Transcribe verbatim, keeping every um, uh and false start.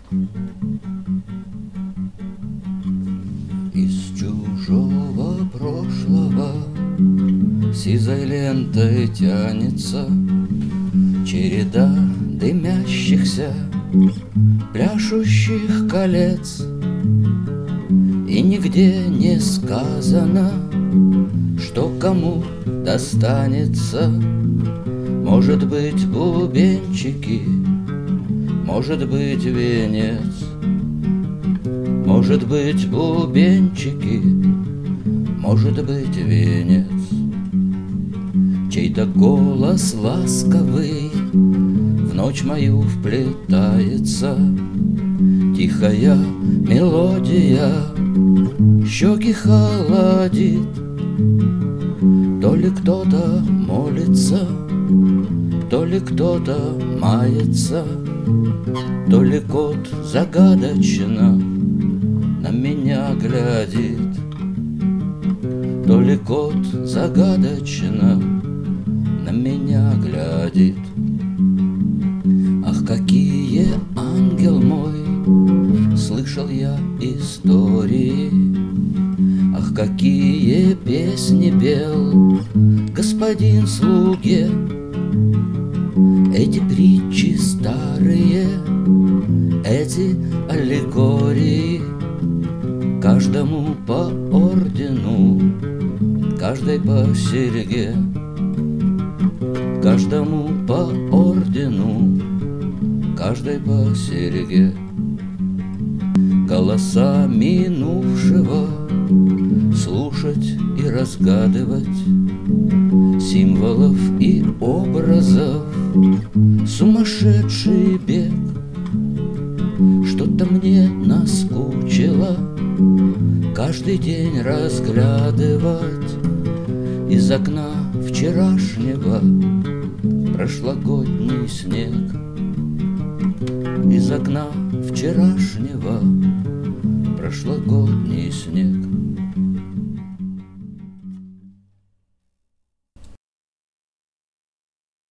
Из чужого прошлого сизой лентой тянется череда дымящихся, пляшущих колец, и нигде не сказано, что кому достанется. Может быть, бубенчики, может быть, венец, может быть, бубенчики, может быть, венец. Чей-то голос ласковый в ночь мою вплетается, тихая мелодия щеки холодит. То ли кто-то молится, то ли кто-то мается, то ли кот загадочно на меня глядит, то ли кот загадочно на меня глядит. Ах, какие, ангел мой, слышал я истории, ах, какие песни пел господин слуге. Эти притчи старые, эти аллегории, каждому по ордену, каждой по серьге, каждому по ордену, каждой по серьге. Голоса минувшего слушать и разгадывать, символов и образов сумасшедший бег. Что-то мне наскучило каждый день разглядывать из окна вчерашнего прошлогодний снег. Из окна вчерашнего прошлогодний снег.